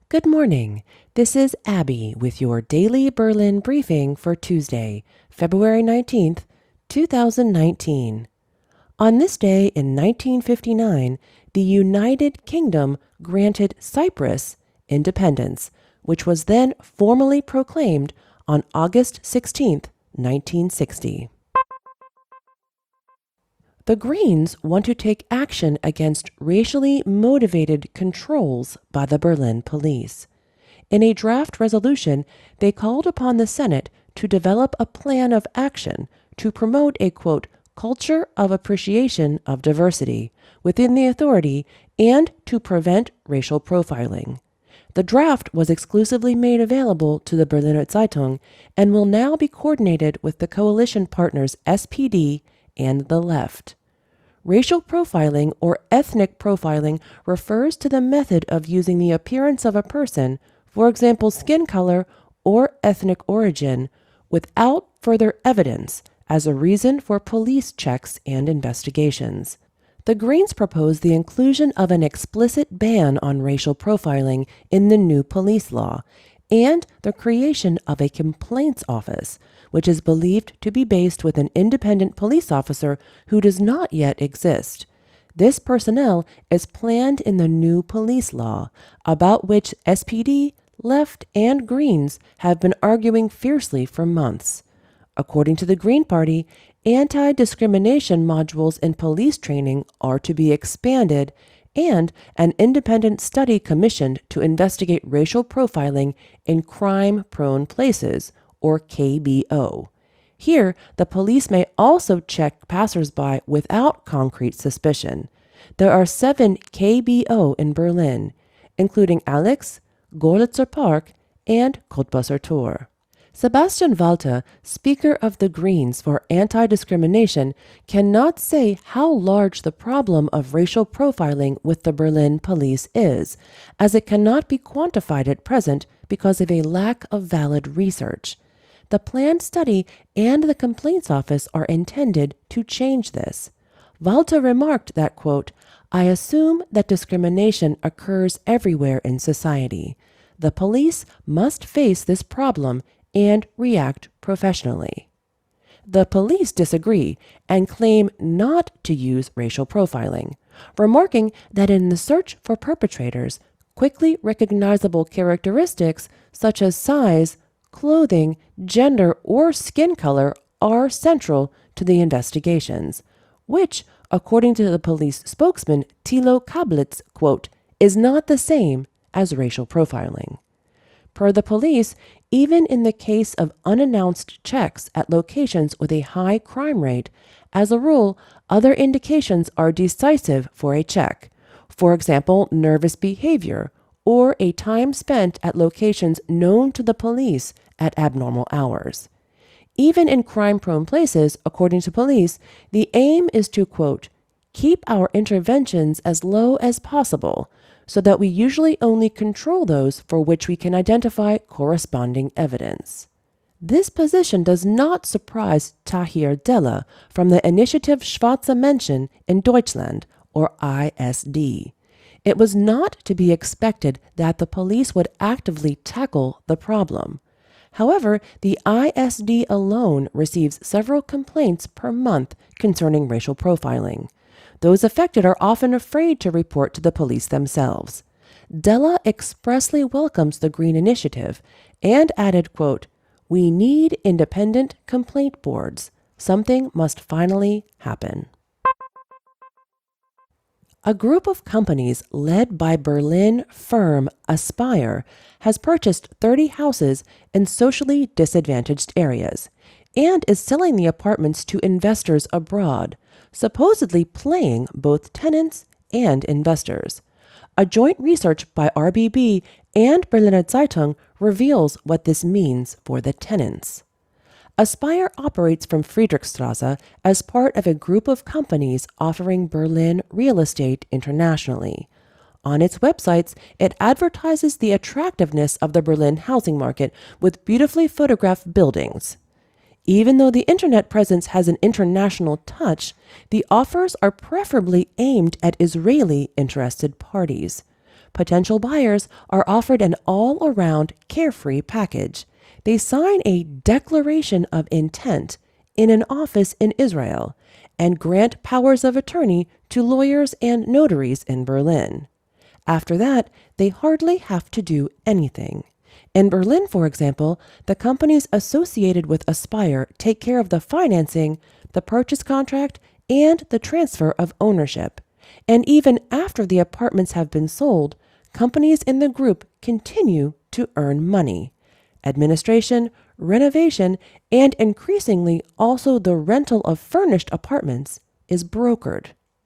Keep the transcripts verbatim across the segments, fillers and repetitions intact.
Good morning. This is Abby with your daily Berlin briefing for Tuesday, February nineteenth, two thousand nineteen. On this day in nineteen fifty-nine, the United Kingdom granted Cyprus independence, which was then formally proclaimed on August sixteenth, nineteen sixty. The Greens want to take action against racially motivated controls by the Berlin police. In a draft resolution, they called upon the Senate to develop a plan of action to promote a, quote, culture of appreciation of diversity within the authority and to prevent racial profiling. The draft was exclusively made available to the Berliner Zeitung and will now be coordinated with the coalition partners S P D and the left. Racial profiling or ethnic profiling refers to the method of using the appearance of a person, for example skin color or ethnic origin, without further evidence as a reason for police checks and investigations. The Greens propose the inclusion of an explicit ban on racial profiling in the new police law and the creation of a complaints office, which is believed to be based with an independent police officer who does not yet exist. This personnel is planned in the new police law, about which S P D, Left, and Greens have been arguing fiercely for months. According to the Green Party, anti-discrimination modules in police training are to be expanded, and an independent study commissioned to investigate racial profiling in crime-prone places, or K B O. Here, the police may also check passersby without concrete suspicion. There are seven K B O in Berlin, including Alex, Gorlitzer Park, and Cottbusser Tor. Sebastian Walter, Speaker of the Greens for Anti-Discrimination, cannot say how large the problem of racial profiling with the Berlin police is, as it cannot be quantified at present because of a lack of valid research. The planned study and the complaints office are intended to change this. Walter remarked that, quote, I assume that discrimination occurs everywhere in society. The police must face this problem and react professionally. The police disagree and claim not to use racial profiling, remarking that in the search for perpetrators, quickly recognizable characteristics such as size, clothing, gender, or skin color are central to the investigations, which, according to the police spokesman Thilo Kablitz, quote, is not the same as racial profiling. Per the police, even in the case of unannounced checks at locations with a high crime rate, as a rule, other indications are decisive for a check. For example, nervous behavior or a time spent at locations known to the police at abnormal hours. Even in crime-prone places, according to police, the aim is to, quote, keep our interventions as low as possible, so that we usually only control those for which we can identify corresponding evidence. This position does not surprise Tahir Della from the Initiative Schwarze Menschen in Deutschland, or I S D. It was not to be expected that the police would actively tackle the problem. However, the I S D alone receives several complaints per month concerning racial profiling. Those affected are often afraid to report to the police themselves. Della expressly welcomes the Green Initiative and added, quote, we need independent complaint boards. Something must finally happen. A group of companies led by Berlin firm Aspire has purchased thirty houses in socially disadvantaged areas and is selling the apartments to investors abroad, supposedly playing both tenants and investors. A joint research by R B B and Berliner Zeitung reveals what this means for the tenants. Aspire operates from Friedrichstrasse as part of a group of companies offering Berlin real estate internationally. On its websites, it advertises the attractiveness of the Berlin housing market with beautifully photographed buildings. Even though the internet presence has an international touch, the offers are preferably aimed at Israeli interested parties. potential buyers are offered an all-around carefree package. They sign a declaration of intent in an office in Israel and grant powers of attorney to lawyers and notaries in Berlin. After that, they hardly have to do anything. In Berlin, for example, the companies associated with Aspire take care of the financing, the purchase contract, and the transfer of ownership. And even after the apartments have been sold, companies in the group continue to earn money. Administration, renovation, and increasingly also the rental of furnished apartments is brokered.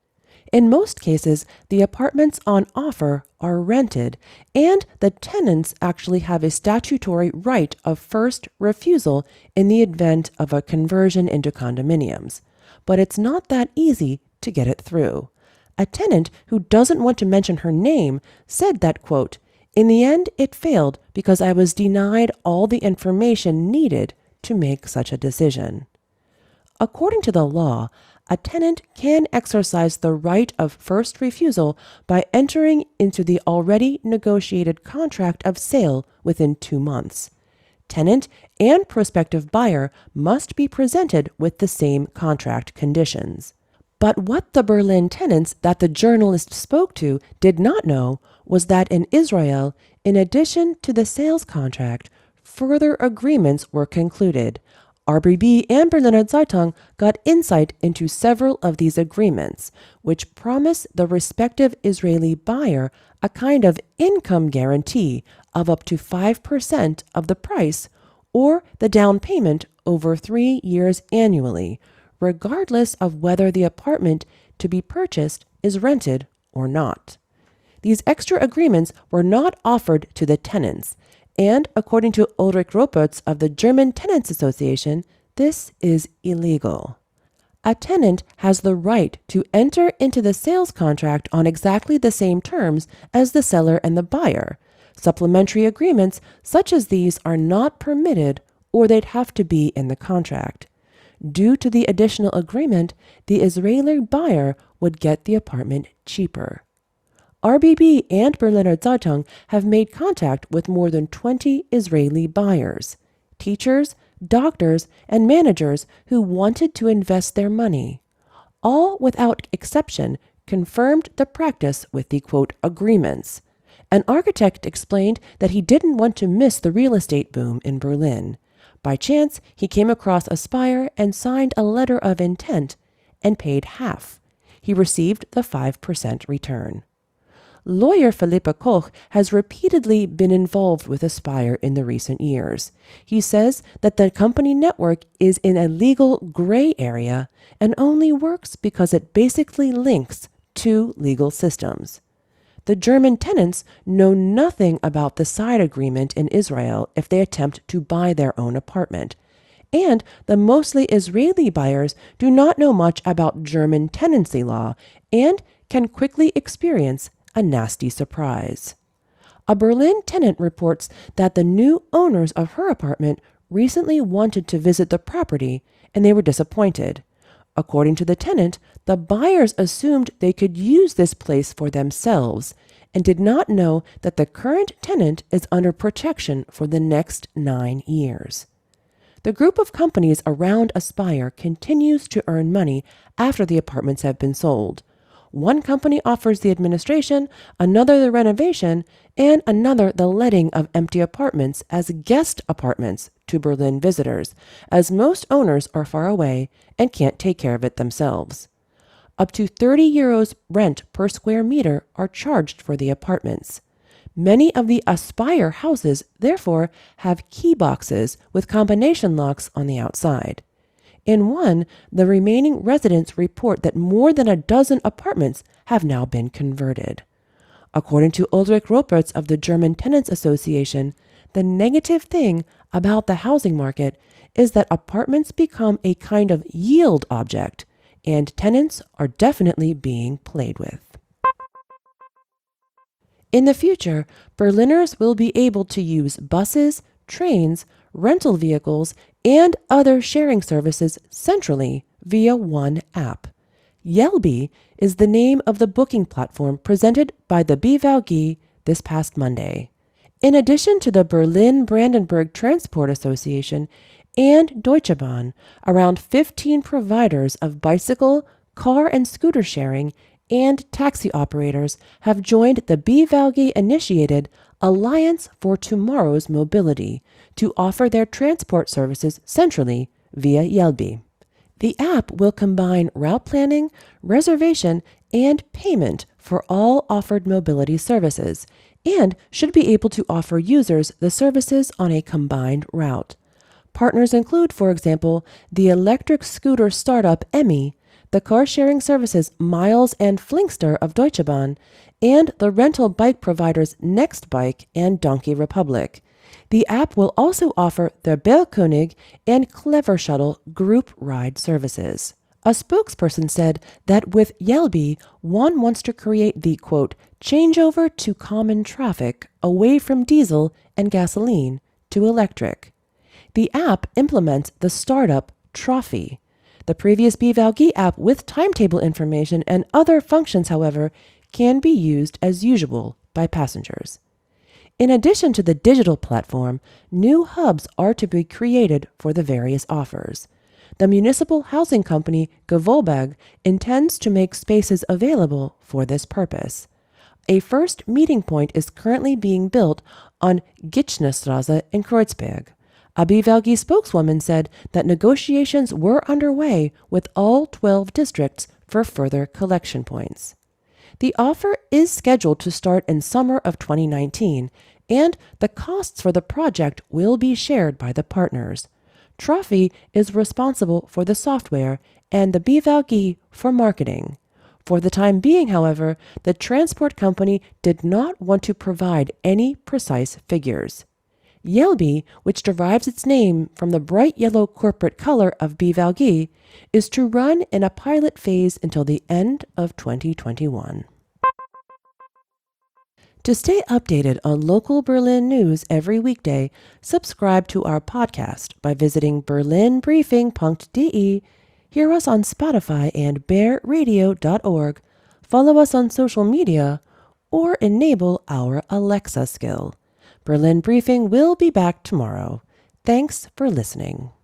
In most cases, the apartments on offer are rented, and the tenants actually have a statutory right of first refusal in the event of a conversion into condominiums. But it's not that easy to get it through. A tenant who doesn't want to mention her name said that, quote, "In the end, it failed because I was denied all the information needed to make such a decision." According to the law, a tenant can exercise the right of first refusal by entering into the already negotiated contract of sale within two months. Tenant and prospective buyer must be presented with the same contract conditions. But what the Berlin tenants that the journalist spoke to did not know was that in Israel, in addition to the sales contract, further agreements were concluded. R B B and Berliner Zeitung got insight into several of these agreements, which promise the respective Israeli buyer a kind of income guarantee of up to five percent of the price or the down payment over three years annually, regardless of whether the apartment to be purchased is rented or not. These extra agreements were not offered to the tenants, and according to Ulrich Ropertz of the German Tenants Association, this is illegal. A tenant has the right to enter into the sales contract on exactly the same terms as the seller and the buyer. Supplementary agreements such as these are not permitted, or they'd have to be in the contract. Due to the additional agreement, the Israeli buyer would get the apartment cheaper. R B B and Berliner Zeitung have made contact with more than twenty Israeli buyers, teachers, doctors, and managers who wanted to invest their money. All, without exception, confirmed the practice with the, quote, agreements. An architect explained that he didn't want to miss the real estate boom in Berlin. By chance, he came across Aspire and signed a letter of intent and paid half. He received the five percent return. Lawyer Philippa Koch has repeatedly been involved with Aspire in the recent years. He says that the company network is in a legal gray area and only works because it basically links two legal systems. The German tenants know nothing about the side agreement in Israel if they attempt to buy their own apartment. And the mostly Israeli buyers do not know much about German tenancy law and can quickly experience a nasty surprise. A Berlin tenant reports that the new owners of her apartment recently wanted to visit the property and they were disappointed. According to the tenant, the buyers assumed they could use this place for themselves and did not know that the current tenant is under protection for the next nine years. The group of companies around Aspire continues to earn money after the apartments have been sold. One company offers the administration, another the renovation, and another the letting of empty apartments as guest apartments to Berlin visitors, as most owners are far away and can't take care of it themselves. Up to thirty euros rent per square meter are charged for the apartments. Many of the Aspire houses, therefore, have key boxes with combination locks on the outside. In one, the remaining residents report that more than a dozen apartments have now been converted. According to Ulrich Ropertz of the German Tenants Association, the negative thing about the housing market is that apartments become a kind of yield object, and tenants are definitely being played with. In the future, Berliners will be able to use buses, trains, rental vehicles, and other sharing services centrally via one app. Yelby is the name of the booking platform presented by the B V G, this past Monday. In addition to the Berlin-Brandenburg Transport Association and Deutsche Bahn, around fifteen providers of bicycle, car and scooter sharing, and taxi operators have joined the B V A L G-initiated Alliance for Tomorrow's Mobility to offer their transport services centrally via Jelbi. The app will combine route planning, reservation, and payment for all offered mobility services, and should be able to offer users the services on a combined route. Partners include, for example, the electric scooter startup Emmy, the car-sharing services Miles and Flinkster of Deutsche Bahn, and the rental bike providers Nextbike and Donkey Republic. The app will also offer the Bergkönig and Clever Shuttle group ride services. A spokesperson said that with Jelbi, one wants to create the, quote, changeover to common traffic away from diesel and gasoline to electric. The app implements the startup Trophy. The previous B V A L G app with timetable information and other functions, however, can be used as usual by passengers. In addition to the digital platform, new hubs are to be created for the various offers. The municipal housing company Gewoberg intends to make spaces available for this purpose. A first meeting point is currently being built on Gitschnerstraße in Kreuzberg. A B V A L G spokeswoman said that negotiations were underway with all twelve districts for further collection points. The offer is scheduled to start in summer of twenty nineteen, and the costs for the project will be shared by the partners. Trophy is responsible for the software and the B V A L G for marketing. For the time being, however, the transport company did not want to provide any precise figures. Jelbi, which derives its name from the bright yellow corporate color of B V A L G, is to run in a pilot phase until the end of twenty twenty-one. To stay updated on local Berlin news every weekday, subscribe to our podcast by visiting berlin briefing dot de, hear us on Spotify and bear radio dot org, follow us on social media, or enable our Alexa skill. Berlin Briefing will be back tomorrow. Thanks for listening.